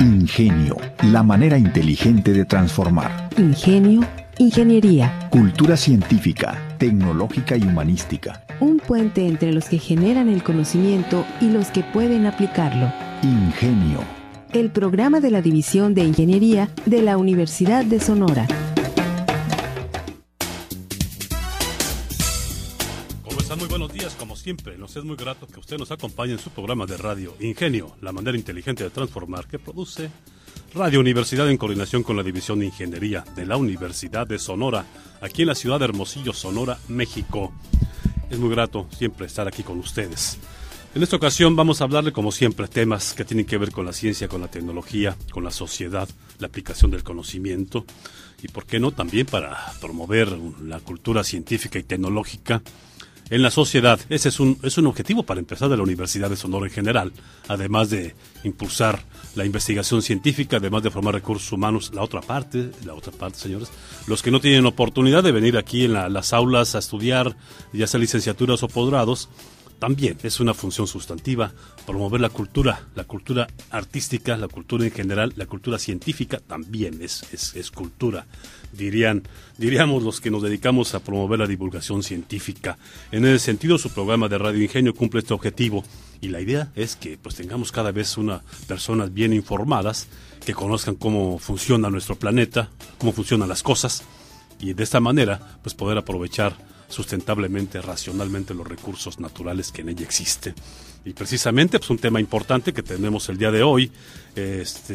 Ingenio, la manera inteligente de transformar. Ingenio, ingeniería. Cultura científica, tecnológica y humanística. Un puente entre los que generan el conocimiento y los que pueden aplicarlo. Ingenio. El programa de la División de Ingeniería de la Universidad de Sonora. Muy buenos días, como siempre, nos es muy grato que usted nos acompañe en su programa de radio Ingenio, la manera inteligente de transformar, que produce Radio Universidad en coordinación con la División de Ingeniería de la Universidad de Sonora, aquí en la ciudad de Hermosillo, Sonora, México. Es muy grato siempre estar aquí con ustedes. En esta ocasión vamos a hablarle, como siempre, temas que tienen que ver con la ciencia, con la tecnología, con la sociedad, la aplicación del conocimiento y, por qué no, también para promover la cultura científica y tecnológica en la sociedad. Ese es un objetivo para empezar de la Universidad de Sonora en general, además de impulsar la investigación científica, además de formar recursos humanos. La otra parte, señores, los que no tienen oportunidad de venir aquí en las aulas a estudiar, ya sea licenciaturas o posgrados, también es una función sustantiva promover la cultura artística, la cultura en general, la cultura científica también es cultura. Diríamos los que nos dedicamos a promover la divulgación científica. En ese sentido, su programa de Radio Ingenio cumple este objetivo y la idea es que pues tengamos cada vez personas bien informadas, que conozcan cómo funciona nuestro planeta, cómo funcionan las cosas y de esta manera pues poder aprovechar sustentablemente, racionalmente los recursos naturales que en ella existen. Y precisamente pues un tema importante que tenemos el día de hoy, es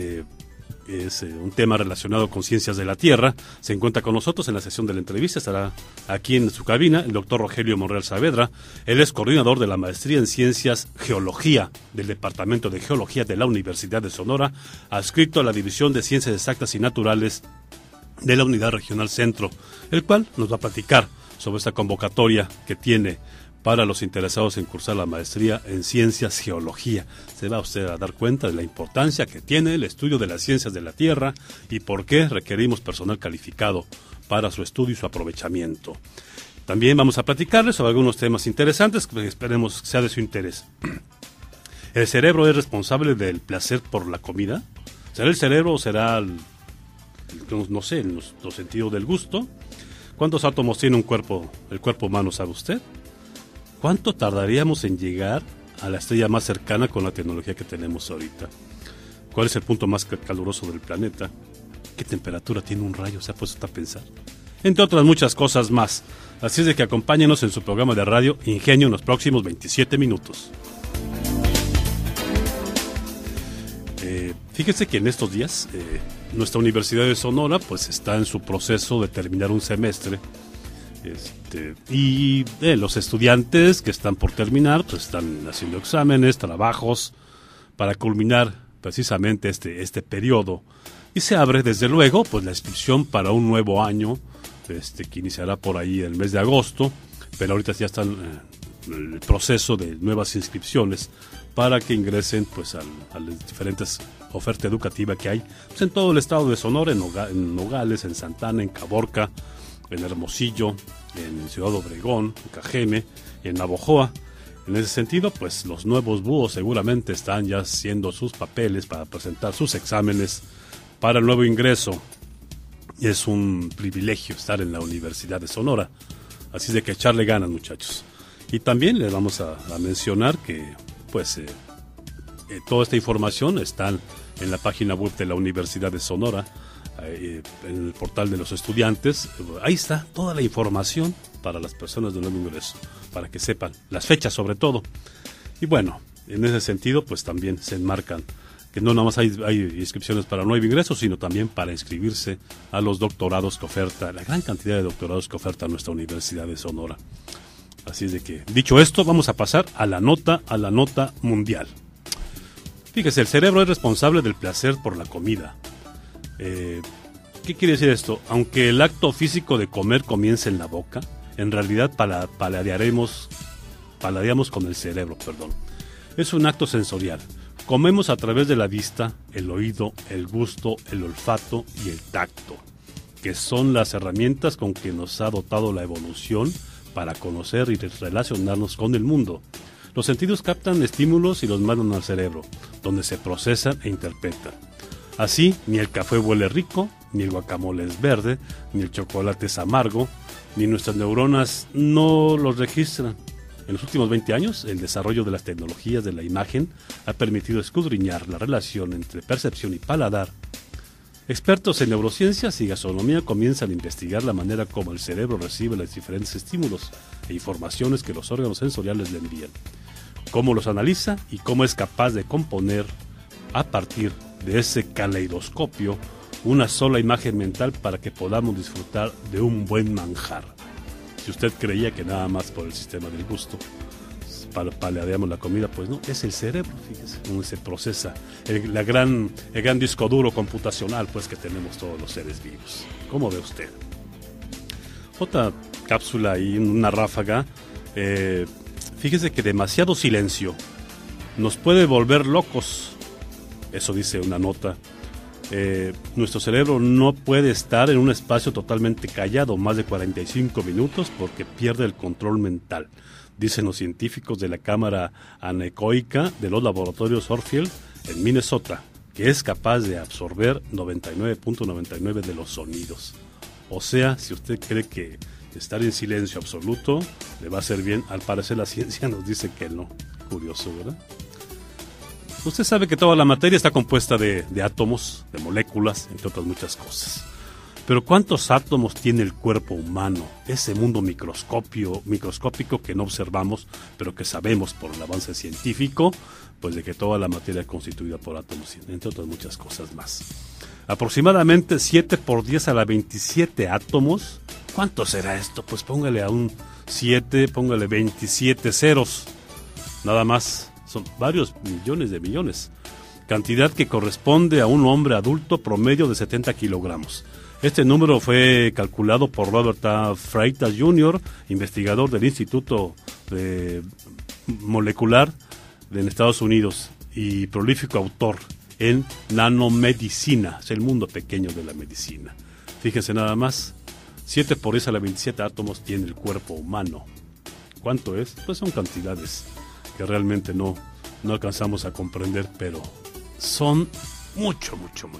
un tema relacionado con ciencias de la Tierra. Se encuentra con nosotros en la sesión de la entrevista, estará aquí en su cabina el doctor Rogelio Monreal Saavedra. Él es coordinador de la maestría en Ciencias Geología del Departamento de Geología de la Universidad de Sonora, adscrito a la División de Ciencias Exactas y Naturales de la Unidad Regional Centro, el cual nos va a platicar sobre esta convocatoria que tiene para los interesados en cursar la maestría en Ciencias Geología. Se va usted a dar cuenta de la importancia que tiene el estudio de las ciencias de la Tierra y por qué requerimos personal calificado para su estudio y su aprovechamiento. También vamos a platicarles sobre algunos temas interesantes que esperemos que sea de su interés. ¿El cerebro es responsable del placer por la comida? ¿Será el cerebro o será no sé, los sentidos del gusto? ¿Cuántos átomos tiene el cuerpo humano, sabe usted? ¿Cuánto tardaríamos en llegar a la estrella más cercana con la tecnología que tenemos ahorita? ¿Cuál es el punto más caluroso del planeta? ¿Qué temperatura tiene un rayo? ¿Se ha puesto a pensar? Entre otras muchas cosas más. Así es de que acompáñenos en su programa de radio Ingenio en los próximos 27 minutos. Fíjese que en estos días nuestra Universidad de Sonora pues está en su proceso de terminar un semestre y los estudiantes que están por terminar pues están haciendo exámenes, trabajos para culminar precisamente este periodo y se abre desde luego pues la inscripción para un nuevo año que iniciará por ahí el mes de agosto, pero ahorita ya están en el proceso de nuevas inscripciones para que ingresen pues a las diferentes oferta educativa que hay pues, en todo el estado de Sonora, en Nogales, en Santana, en Caborca, en Hermosillo, en Ciudad Obregón, en Cajeme, en Navojoa. En ese sentido, pues los nuevos búhos seguramente están ya haciendo sus papeles para presentar sus exámenes para el nuevo ingreso. Y es un privilegio estar en la Universidad de Sonora, así de que echarle ganas, muchachos. Y también les vamos a mencionar que pues toda esta información está en la página web de la Universidad de Sonora, en el portal de los estudiantes. Ahí está toda la información para las personas de nuevo ingreso, para que sepan las fechas sobre todo. Y bueno, en ese sentido pues también se enmarcan que no nada más hay inscripciones para nuevo ingreso, sino también para inscribirse a los doctorados que oferta, la gran cantidad de doctorados que oferta nuestra Universidad de Sonora. Así es de que, dicho esto, vamos a pasar a la nota mundial. Fíjese, el cerebro es responsable del placer por la comida. ¿Qué quiere decir esto? Aunque el acto físico de comer comience en la boca, en realidad paladeamos con el cerebro, Es un acto sensorial. Comemos a través de la vista, el oído, el gusto, el olfato y el tacto, que son las herramientas con que nos ha dotado la evolución para conocer y relacionarnos con el mundo. Los sentidos captan estímulos y los mandan al cerebro, donde se procesan e interpretan. Así, ni el café huele rico, ni el guacamole es verde, ni el chocolate es amargo, ni nuestras neuronas no los registran. En los últimos 20 años, el desarrollo de las tecnologías de la imagen ha permitido escudriñar la relación entre percepción y paladar. Expertos en neurociencias y gastronomía comienzan a investigar la manera como el cerebro recibe los diferentes estímulos e informaciones que los órganos sensoriales le envían, cómo los analiza y cómo es capaz de componer a partir de ese caleidoscopio una sola imagen mental para que podamos disfrutar de un buen manjar. Si usted creía que nada más por el sistema del gusto paladeamos la comida, pues no, es el cerebro, fíjese, cómo se procesa el gran disco duro computacional pues que tenemos todos los seres vivos. ¿Cómo ve usted? Otra cápsula y una ráfaga. Fíjese que demasiado silencio nos puede volver locos. Eso dice una nota. Nuestro cerebro no puede estar en un espacio totalmente callado más de 45 minutos porque pierde el control mental, dicen los científicos de la cámara anecoica de los laboratorios Orfield en Minnesota, que es capaz de absorber 99.99 de los sonidos. O sea, si usted cree que estar en silencio absoluto le va a hacer bien, al parecer la ciencia nos dice que no. Curioso, ¿verdad? Usted sabe que toda la materia está compuesta de átomos, de moléculas, entre otras muchas cosas. Pero ¿cuántos átomos tiene el cuerpo humano? Ese mundo microscópico que no observamos, pero que sabemos por el avance científico, pues de que toda la materia es constituida por átomos, entre otras muchas cosas más. Aproximadamente 7 por 10 a la 27 átomos. ¿Cuánto será esto? Pues póngale a un 7, póngale 27 ceros. Nada más. Son varios millones de millones, cantidad que corresponde a un hombre adulto promedio de 70 kilogramos. Este número fue calculado por Robert A. Freitas Jr., investigador del Instituto Molecular en Estados Unidos y prolífico autor en nanomedicina. Es el mundo pequeño de la medicina. Fíjense nada más, 7 por 10 a la 27 átomos tiene el cuerpo humano. ¿Cuánto es? Pues son cantidades que realmente no alcanzamos a comprender, pero son mucho.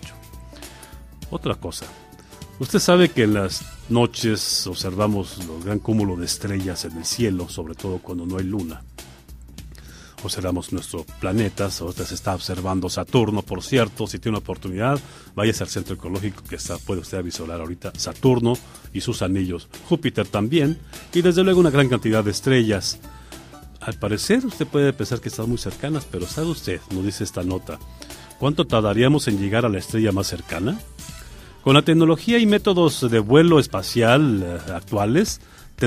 Otra cosa, usted sabe que en las noches observamos los gran cúmulo de estrellas en el cielo, sobre todo cuando no hay luna. Observamos nuestros planetas, ahorita se está observando Saturno, por cierto, si tiene una oportunidad, váyase al centro ecológico que puede usted visualizar ahorita Saturno y sus anillos, Júpiter también, y desde luego una gran cantidad de estrellas. Al parecer usted puede pensar que están muy cercanas, pero ¿sabe usted, nos dice esta nota, cuánto tardaríamos en llegar a la estrella más cercana? Con la tecnología y métodos de vuelo espacial actuales,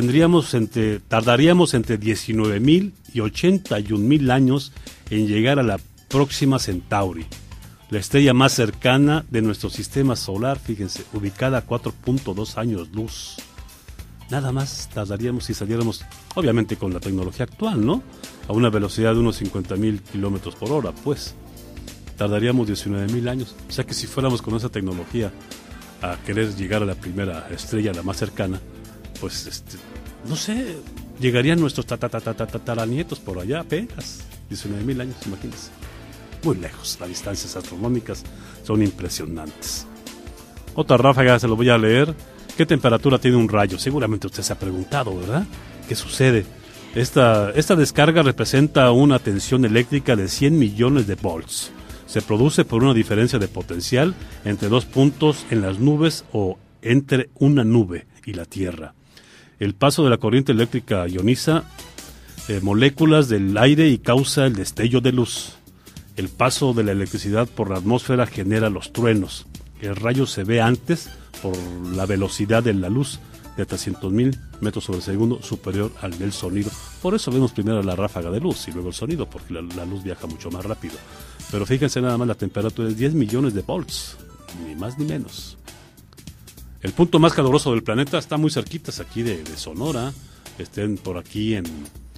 tardaríamos entre 19.000 y 81.000 años en llegar a la próxima Centauri, la estrella más cercana de nuestro sistema solar, fíjense, ubicada a 4.2 años luz. Nada más tardaríamos si saliéramos, obviamente con la tecnología actual, ¿no? A una velocidad de unos 50.000 kilómetros por hora, pues. Tardaríamos 19.000 años. O sea que si fuéramos con esa tecnología a querer llegar a la primera estrella, la más cercana, pues, no sé, llegarían nuestros tataranietos por allá apenas. 19.000 años, imagínense. Muy lejos, las distancias astronómicas son impresionantes. Otra ráfaga, se lo voy a leer. ¿Qué temperatura tiene un rayo? Seguramente usted se ha preguntado, ¿verdad? ¿Qué sucede? Esta descarga representa una tensión eléctrica de 100 millones de volts. Se produce por una diferencia de potencial entre dos puntos en las nubes o entre una nube y la Tierra. El paso de la corriente eléctrica ioniza moléculas del aire y causa el destello de luz. El paso de la electricidad por la atmósfera genera los truenos. El rayo se ve antes por la velocidad de la luz de 300.000 metros sobre segundo superior al del sonido. Por eso vemos primero la ráfaga de luz y luego el sonido, porque la luz viaja mucho más rápido. Pero fíjense nada más, la temperatura es 10 millones de volts, ni más ni menos. El punto más caluroso del planeta está muy cerquitas aquí de Sonora. Estén por aquí en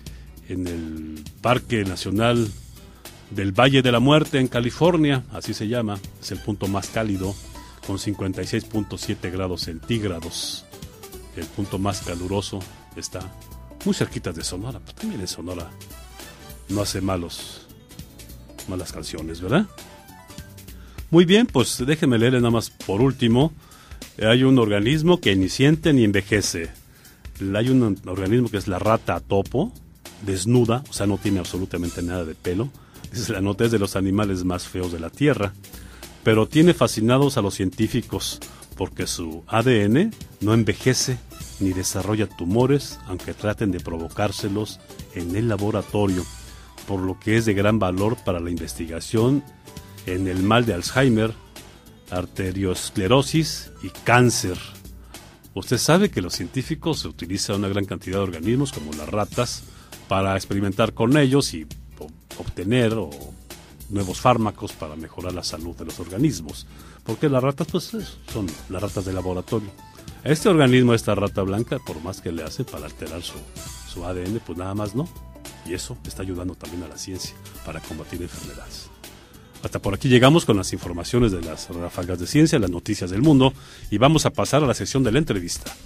el Parque Nacional del Valle de la Muerte en California, así se llama. Es el punto más cálido, con 56.7 grados centígrados. El punto más caluroso está muy cerquita de Sonora, pero también en Sonora no hace malas canciones, ¿verdad? Muy bien, pues déjenme leerle nada más por último. Hay un organismo que ni siente ni envejece. Hay un organismo que es la rata topo, desnuda, o sea, no tiene absolutamente nada de pelo. Dice la nota, es de los animales más feos de la Tierra, pero tiene fascinados a los científicos porque su ADN no envejece ni desarrolla tumores, aunque traten de provocárselos en el laboratorio, por lo que es de gran valor para la investigación en el mal de Alzheimer, arteriosclerosis y cáncer. Usted sabe que los científicos utilizan una gran cantidad de organismos como las ratas para experimentar con ellos y obtener nuevos fármacos para mejorar la salud de los organismos, porque las ratas pues son las ratas de laboratorio. Este organismo, esta rata blanca, por más que le hace para alterar su ADN, pues nada más no, y eso está ayudando también a la ciencia para combatir enfermedades. Hasta por aquí llegamos con las informaciones de las ráfagas de ciencia, las noticias del mundo, y vamos a pasar a la sección de la entrevista.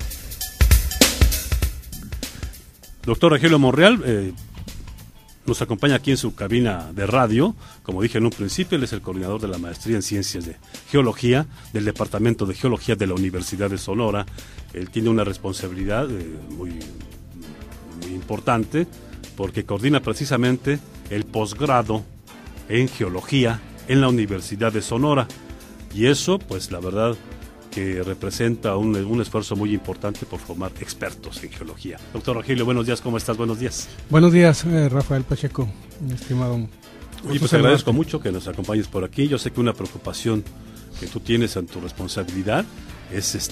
Doctor Rogelio Monreal nos acompaña aquí en su cabina de radio. Como dije en un principio, él es el coordinador de la maestría en Ciencias de Geología del Departamento de Geología de la Universidad de Sonora. Él tiene una responsabilidad muy importante porque coordina precisamente el posgrado en Geología en la Universidad de Sonora. Y eso, pues la verdad, que representa un esfuerzo muy importante por formar expertos en geología. Doctor Rogelio, buenos días, ¿cómo estás? Buenos días. Buenos días, Rafael Pacheco, mi estimado. Oye, pues te agradezco mucho que nos acompañes por aquí. Yo sé que una preocupación que tú tienes en tu responsabilidad es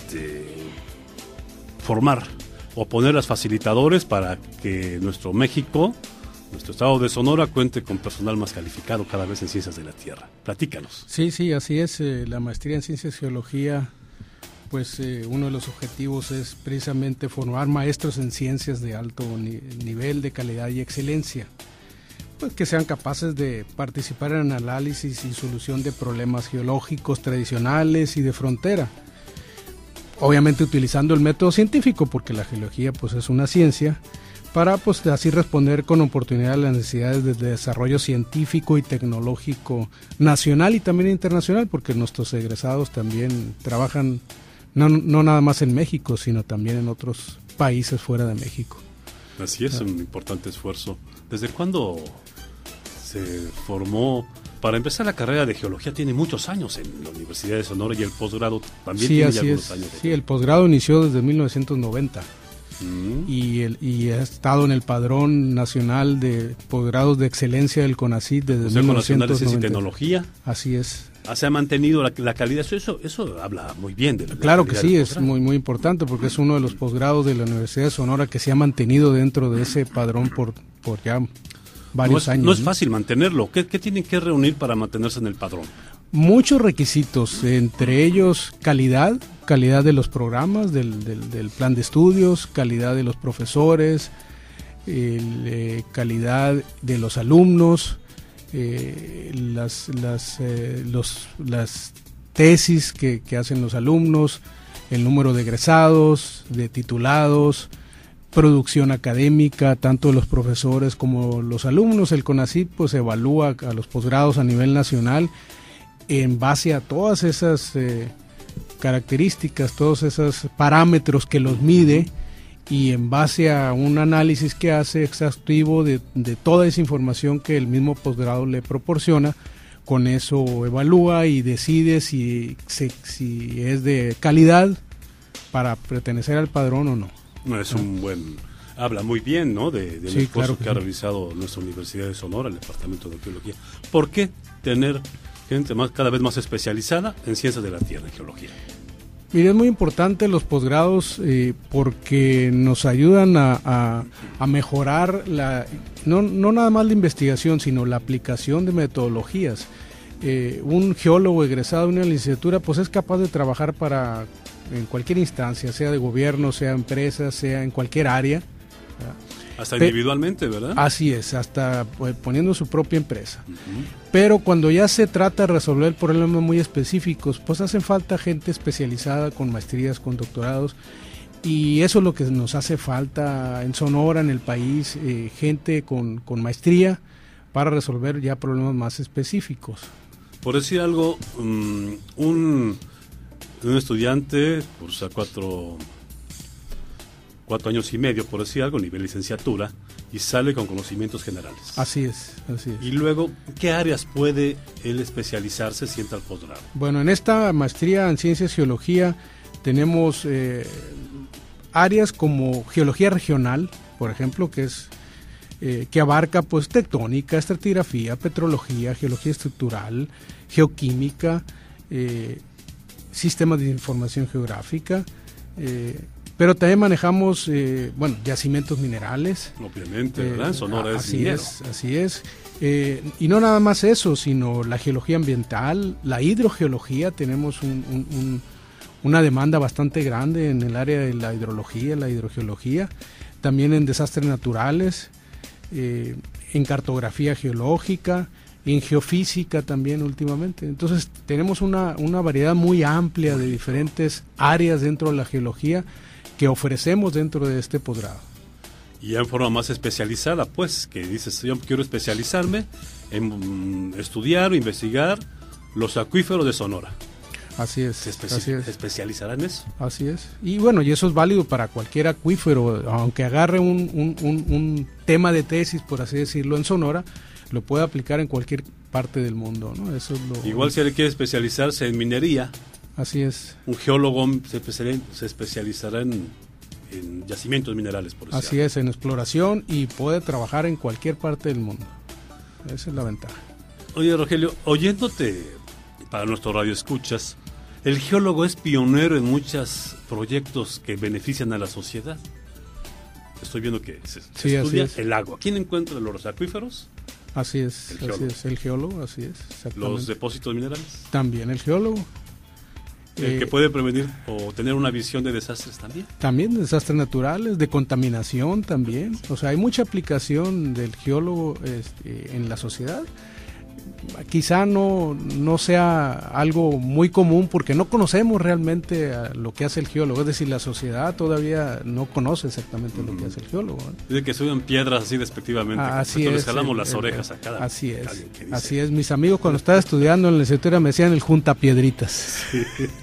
formar o poner las facilitadores para que nuestro México, nuestro estado de Sonora, cuente con personal más calificado cada vez en Ciencias de la Tierra. Platícanos. Sí, así es. La maestría en Ciencias de Geología, pues uno de los objetivos es precisamente formar maestros en ciencias de alto nivel de calidad y excelencia, pues que sean capaces de participar en análisis y solución de problemas geológicos tradicionales y de frontera, obviamente utilizando el método científico, porque la geología pues es una ciencia, para pues así responder con oportunidad a las necesidades de desarrollo científico y tecnológico nacional y también internacional, porque nuestros egresados también trabajan no nada más en México, sino también en otros países fuera de México. Así es, un importante esfuerzo. ¿Desde cuándo se formó? Para empezar, la carrera de geología tiene muchos años en la Universidad de Sonora y el posgrado también tiene ya algunos años. Sí, el posgrado inició desde 1990 y ha estado en el Padrón Nacional de Posgrados de Excelencia del CONACYT desde 1990. Nacional de Ciencia y Tecnología. Así es. Se ha mantenido la calidad, eso habla muy bien de la Claro que sí, es muy muy importante porque es uno de los posgrados de la Universidad de Sonora que se ha mantenido dentro de ese padrón por ya varios años. No es fácil mantenerlo. ¿Qué tienen que reunir para mantenerse en el padrón? Muchos requisitos, entre ellos calidad de los programas, del plan de estudios, calidad de los profesores, calidad de los alumnos, las tesis que hacen los alumnos, el número de egresados, de titulados, producción académica, tanto de los profesores como los alumnos. El CONACYT pues evalúa a los posgrados a nivel nacional en base a todas esas características, todos esos parámetros que los mide, y en base a un análisis que hace exhaustivo de toda esa información que el mismo posgrado le proporciona, con eso evalúa y decide si es de calidad para pertenecer al padrón o no. No, es un buen... Habla muy bien, ¿no? Del esfuerzo claro que ha realizado nuestra Universidad de Sonora, el Departamento de Geología. ¿Por qué tener gente cada vez más especializada en Ciencias de la Tierra, en Geología? Mire, es muy importante los posgrados porque nos ayudan a mejorar no nada más la investigación, sino la aplicación de metodologías. Un geólogo egresado de una licenciatura pues es capaz de trabajar en cualquier instancia, sea de gobierno, sea empresa, sea en cualquier área. Hasta individualmente, ¿verdad? Así es, hasta poniendo su propia empresa. Pero cuando ya se trata de resolver problemas muy específicos, pues hacen falta gente especializada con maestrías, con doctorados, y eso es lo que nos hace falta en Sonora, en el país, gente con maestría para resolver ya problemas más específicos. Por decir algo, un estudiante cursa 4 años y medio, por decir algo, nivel licenciatura, y sale con conocimientos generales. Así es. Y luego, ¿qué áreas puede él especializarse si entra al posgrado? Bueno, en esta maestría en Ciencias y Geología tenemos áreas como geología regional, por ejemplo, que abarca pues tectónica, estratigrafía, petrología, geología estructural, geoquímica, sistemas de información geográfica, pero también manejamos yacimientos minerales. Obviamente, ¿verdad? Sonora es así minero. Así es. Y no nada más eso, sino la geología ambiental, la hidrogeología. Tenemos una demanda bastante grande en el área de la hidrología, la hidrogeología, también en desastres naturales, en cartografía geológica, en geofísica también últimamente. Entonces tenemos una variedad muy amplia de diferentes áreas dentro de la geología que ofrecemos dentro de este posgrado. Y ya en forma más especializada, pues, que dices, yo quiero especializarme en estudiar o investigar los acuíferos de Sonora. Así es. ¿Se especializará en eso? Así es. Y bueno, y eso es válido para cualquier acuífero, aunque agarre un tema de tesis, por así decirlo, en Sonora, lo puede aplicar en cualquier parte del mundo, ¿no? Eso es Igual si él quiere especializarse en minería. Así es. Un geólogo se especializará en yacimientos minerales, por decirlo. Así es, en exploración, y puede trabajar en cualquier parte del mundo. Esa es la ventaja. Oye, Rogelio, oyéndote para nuestro radio escuchas, el geólogo es pionero en muchos proyectos que benefician a la sociedad. Estoy viendo que se estudia el agua. ¿Quién encuentra los acuíferos? Así es, el geólogo, así es. Los depósitos minerales. También el geólogo. El que puede prevenir o tener una visión de desastres también. También de desastres naturales, de contaminación también. O sea, hay mucha aplicación del geólogo en la sociedad. Quizá no sea algo muy común porque no conocemos realmente a lo que hace el geólogo. Es decir, la sociedad todavía no conoce exactamente lo que hace el geólogo, ¿no? Dice que suben piedras así despectivamente. Así es. Les jalamos las orejas a cada. Así es. Así es. Mis amigos cuando estaba estudiando en la licenciatura me decían el juntapiedritas. Sí.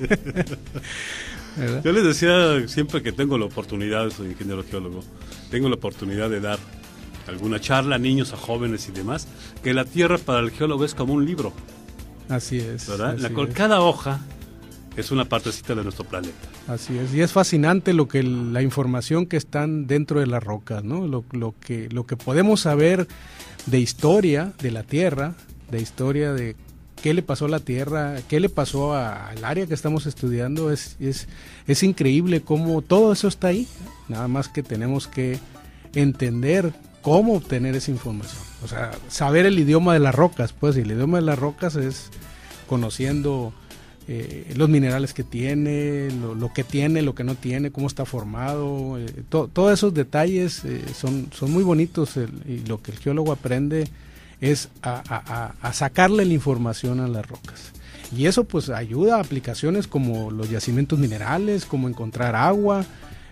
Yo les decía siempre que tengo la oportunidad, soy ingeniero geólogo, tengo la oportunidad de dar alguna charla a niños, a jóvenes y demás, que la Tierra para el geólogo es como un libro. Así es. ¿Verdad? Cada hoja es una partecita de nuestro planeta. Así es, y es fascinante la información que están dentro de las rocas, ¿no? Lo que podemos saber de historia de la Tierra, de historia de qué le pasó a la Tierra, qué le pasó al área que estamos estudiando, es increíble cómo todo eso está ahí. Nada más que tenemos que entender cómo obtener esa información. O sea, saber el idioma de las rocas, pues, y el idioma de las rocas es conociendo los minerales que tiene, lo que tiene, lo que no tiene, cómo está formado, todos esos detalles son muy bonitos, y lo que el geólogo aprende es a sacarle la información a las rocas. Y eso pues ayuda a aplicaciones como los yacimientos minerales, como encontrar agua,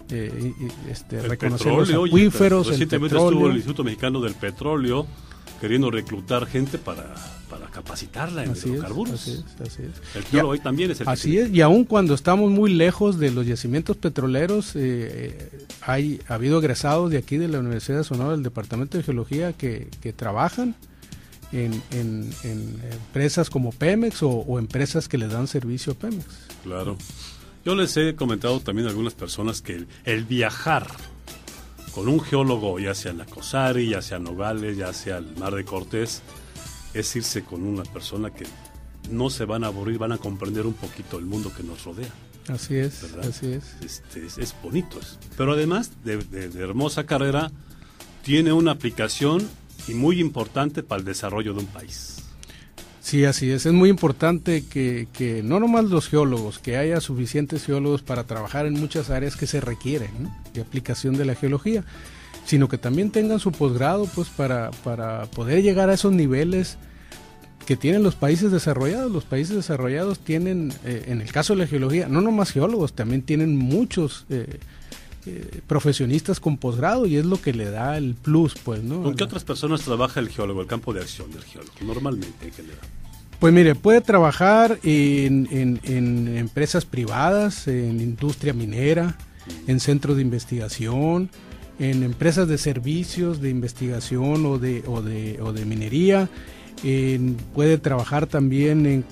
reconocer los acuíferos, el petróleo. Estuvo el Instituto Mexicano del Petróleo queriendo reclutar gente para capacitarla en hidrocarburos. Así es. El geólogo hoy también es el así es, y aun cuando estamos muy lejos de los yacimientos petroleros, ha habido egresados de aquí de la Universidad de Sonora, del Departamento de Geología, que trabajan en empresas como Pemex o empresas que le dan servicio a Pemex. Claro. Yo les he comentado también a algunas personas que el viajar con un geólogo, ya sea en la COSARI, ya sea Nogales, ya sea el Mar de Cortés, es irse con una persona que no se van a aburrir, van a comprender un poquito el mundo que nos rodea. Así es, ¿verdad? así es. Es bonito eso. Pero además de hermosa carrera, tiene una aplicación y muy importante para el desarrollo de un país. Sí, así es muy importante que no nomás los geólogos, que haya suficientes geólogos para trabajar en muchas áreas que se requieren, ¿no?, de aplicación de la geología, sino que también tengan su posgrado, pues para poder llegar a esos niveles que tienen los países desarrollados. Los países desarrollados tienen, en el caso de la geología, no nomás geólogos, también tienen muchos profesionistas con posgrado, y es lo que le da el plus, pues, ¿no? ¿Con qué otras personas trabaja el geólogo, el campo de acción del geólogo, normalmente en general? Pues mire, puede trabajar en empresas privadas, en industria minera, en centros de investigación, en empresas de servicios de investigación o de minería. Puede trabajar también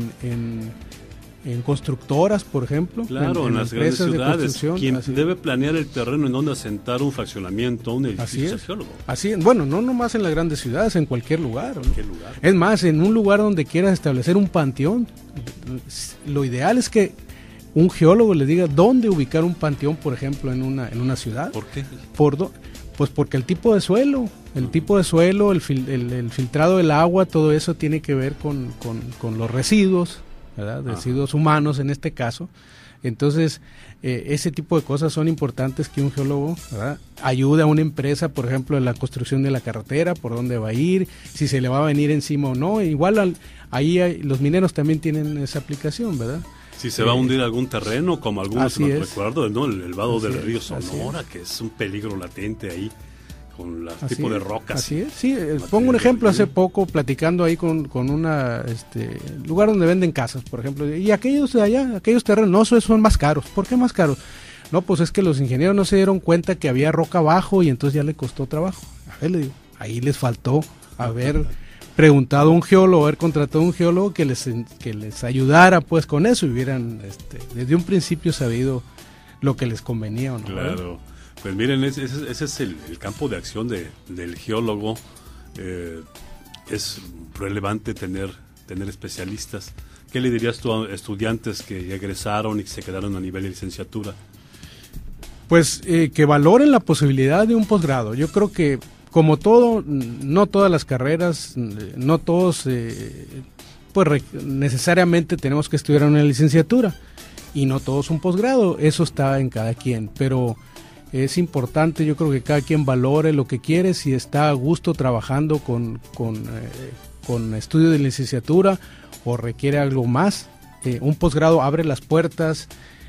en constructoras, por ejemplo. Claro, en las grandes ciudades. Quien debe planear el terreno en donde asentar un fraccionamiento, un edificio, es geólogo. Así es. Bueno, no nomás en las grandes ciudades, en cualquier lugar. Es más, en un lugar donde quieras establecer un panteón, lo ideal es que un geólogo le diga dónde ubicar un panteón, por ejemplo, en una ciudad. ¿Por qué? Pues porque el tipo de suelo, el filtrado del agua, todo eso tiene que ver con los residuos, ¿verdad? Residuos humanos en este caso. Entonces, ese tipo de cosas son importantes que un geólogo, ¿verdad?, ayude a una empresa, por ejemplo, en la construcción de la carretera, por dónde va a ir, si se le va a venir encima o no. Igual los mineros también tienen esa aplicación, ¿verdad? Si se va a hundir algún terreno, como algunos recuerdo, ¿no? El vado del río Sonora, que es un peligro latente ahí, con el tipo de rocas. Así es, sí. Pongo un ejemplo, hace poco, platicando ahí con una lugar donde venden casas, por ejemplo, y aquellos de allá, aquellos terrenos, no, esos son más caros. ¿Por qué más caros? No, pues es que los ingenieros no se dieron cuenta que había roca abajo y entonces ya le costó trabajo. A ver, le digo, ahí les faltó haber preguntado a un geólogo, haber contratado a un geólogo que les ayudara pues con eso y hubieran desde un principio sabido lo que les convenía o no. Claro. Pues miren, ese es el campo de acción del geólogo. Es relevante tener especialistas. ¿Qué le dirías tú a estudiantes que egresaron y que se quedaron a nivel de licenciatura? Pues que valoren la posibilidad de un posgrado. Yo creo que, como todo, no todas las carreras, no todos necesariamente tenemos que estudiar una licenciatura, y no todos un posgrado. Eso está en cada quien, pero es importante, yo creo que cada quien valore lo que quiere, si está a gusto trabajando con estudio de licenciatura o requiere algo más. Un posgrado abre las puertas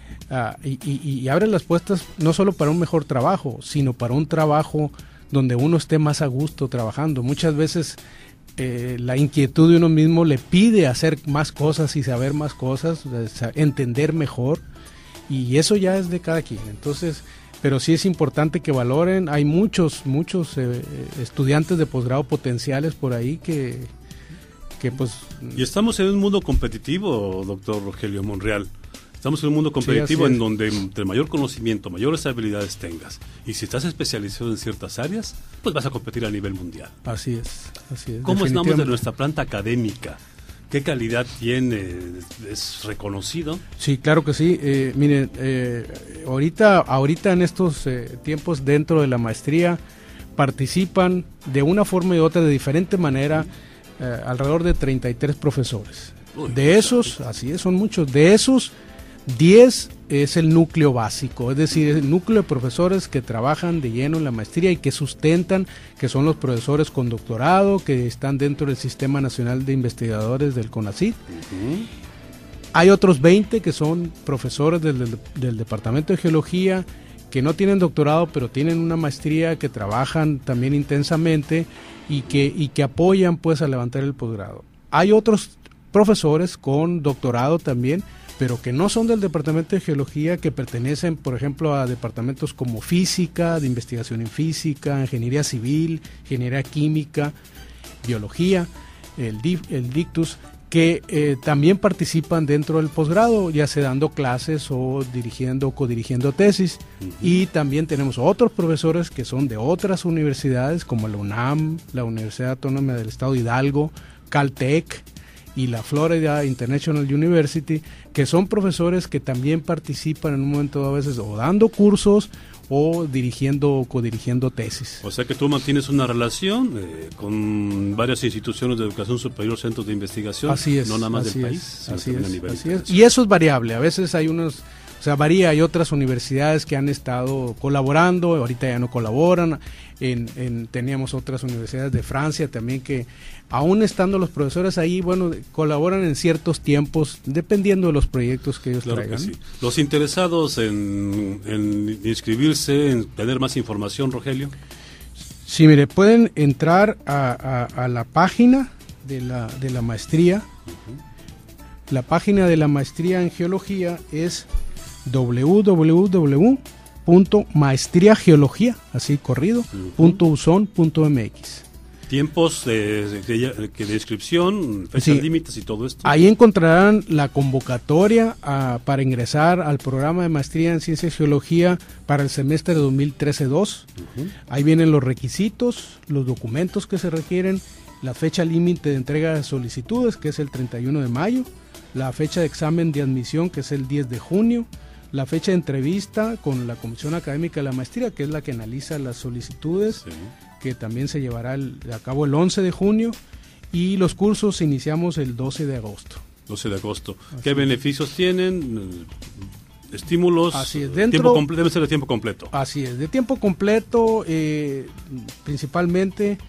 y abre las puertas no solo para un mejor trabajo, sino para un trabajo donde uno esté más a gusto trabajando. Muchas veces la inquietud de uno mismo le pide hacer más cosas y saber más cosas, entender mejor, y eso ya es de cada quien. Entonces, pero sí es importante que valoren. Hay muchos estudiantes de posgrado potenciales por ahí que pues... Y estamos en un mundo competitivo, doctor Rogelio Monreal. Estamos en un mundo competitivo en donde entre mayor conocimiento, mayores habilidades tengas, y si estás especializado en ciertas áreas, pues vas a competir a nivel mundial. Así es. ¿Cómo estamos de nuestra planta académica? ¿Qué calidad tiene? ¿Es reconocido? Sí, claro que sí. Miren, ahorita en estos tiempos dentro de la maestría participan de una forma y otra, de diferente manera, alrededor de 33 profesores. De esos, así es, son muchos. De esos, 10 es el núcleo básico, es decir, el núcleo de profesores que trabajan de lleno en la maestría y que sustentan, que son los profesores con doctorado, que están dentro del Sistema Nacional de Investigadores del CONACYT. Hay otros 20 que son profesores del Departamento de Geología, que no tienen doctorado, pero tienen una maestría, que trabajan también intensamente y que apoyan pues a levantar el posgrado. Hay otros profesores con doctorado también, pero que no son del Departamento de Geología, que pertenecen, por ejemplo, a departamentos como Física, de Investigación en Física, Ingeniería Civil, Ingeniería Química, Biología, el Dictus, que también participan dentro del posgrado, ya sea dando clases o dirigiendo o codirigiendo tesis. Y también tenemos otros profesores que son de otras universidades, como la UNAM, la Universidad Autónoma del Estado de Hidalgo, Caltech y la Florida International University, que son profesores que también participan en un momento dado, a veces o dando cursos o dirigiendo o codirigiendo tesis. O sea que tú mantienes una relación con varias instituciones de educación superior, centros de investigación, así es, no nada más del país, sino también a nivel internacional. Y eso es variable, a veces hay varía, hay otras universidades que han estado colaborando, ahorita ya no colaboran. Teníamos otras universidades de Francia también que, aún estando los profesores ahí, colaboran en ciertos tiempos, dependiendo de los proyectos que ellos traigan. Que sí. Los interesados en inscribirse, en tener más información, Rogelio. Sí, mire, pueden entrar a la página de la maestría, La página de la maestría en geología es www.maestriageología, así corrido, .uson.mx. Tiempos de inscripción, fechas límites y todo esto. Ahí encontrarán la convocatoria para ingresar al programa de maestría en Ciencias y Geología para el semestre de 2013-2. Ahí vienen los requisitos, los documentos que se requieren, la fecha límite de entrega de solicitudes, que es el 31 de mayo, la fecha de examen de admisión, que es el 10 de junio, la fecha de entrevista con la Comisión Académica de la Maestría, que es la que analiza las solicitudes, que también se llevará a cabo el 11 de junio, y los cursos iniciamos el 12 de agosto. 12 de agosto. ¿Qué beneficios tienen? Estímulos. Así es, debe ser de tiempo completo. Así es, de tiempo completo, principalmente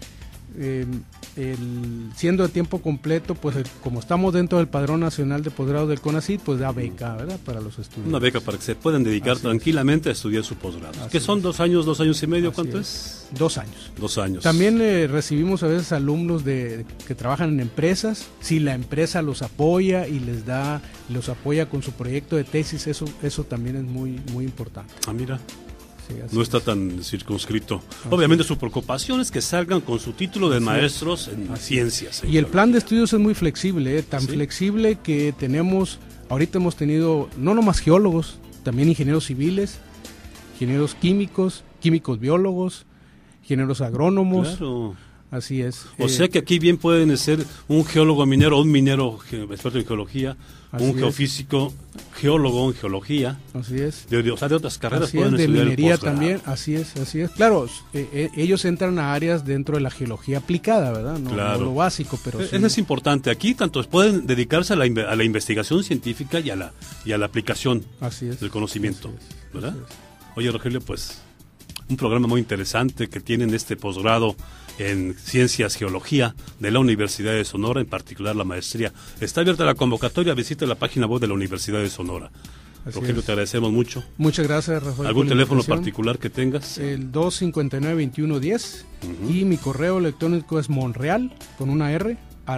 siendo de tiempo completo, pues como estamos dentro del Padrón Nacional de Posgrado del CONACYT, pues da beca, ¿verdad?, para los estudiantes. Una beca para que se puedan dedicar tranquilamente a estudiar su posgrado. ¿Qué son 2 años, 2 años y medio? ¿Cuánto es? 2 años. 2 años. También recibimos a veces alumnos que trabajan en empresas. Si la empresa los apoya y los apoya con su proyecto de tesis, eso también es muy, muy importante. Ah, mira. Sí, no está tan circunscrito. Obviamente su preocupación es que salgan con su título de maestros en ciencias. Y el plan de estudios es muy flexible, tan flexible que ahorita hemos tenido no nomás geólogos, también ingenieros civiles, ingenieros químicos biólogos, ingenieros agrónomos. Claro. Así es. O sea que aquí bien pueden ser un geólogo minero, un minero experto en geología, un geofísico, geólogo en geología. Así es. De otras carreras así pueden es, de estudiar minería también, así es. Claro, ellos entran a áreas dentro de la geología aplicada, ¿verdad? No lo básico, pero sí. Eso es importante. Aquí tanto pueden dedicarse a la investigación científica y a la aplicación del conocimiento, ¿verdad? Oye, Rogelio, pues un programa muy interesante que tienen este posgrado en Ciencias Geología de la Universidad de Sonora, en particular la maestría. Está abierta la convocatoria, visita la página web de la Universidad de Sonora. Rogelio, te agradecemos mucho. Muchas gracias, Rafael. ¿Algún teléfono particular que tengas? El 259-2110 y mi correo electrónico es monreal, con una R,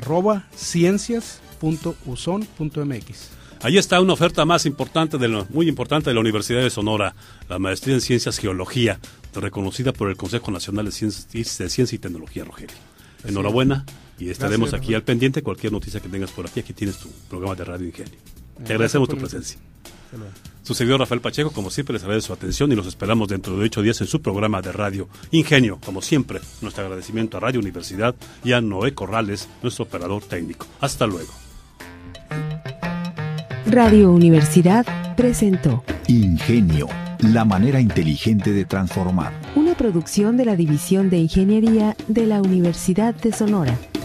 @ciencias.uson.mx. Ahí está una oferta muy importante de la Universidad de Sonora, la maestría en Ciencias Geología, reconocida por el Consejo Nacional de Ciencia y Tecnología, Rogelio. Enhorabuena y estaremos aquí al pendiente. Cualquier noticia que tengas por aquí tienes tu programa de Radio Ingenio. Te agradecemos tu presencia. Su servidor Rafael Pacheco, como siempre, les agradece su atención y los esperamos dentro de 8 días en su programa de Radio Ingenio. Como siempre, nuestro agradecimiento a Radio Universidad y a Noé Corrales, nuestro operador técnico. Hasta luego. Radio Universidad presentó Ingenio, la manera inteligente de transformar. Una producción de la División de Ingeniería de la Universidad de Sonora.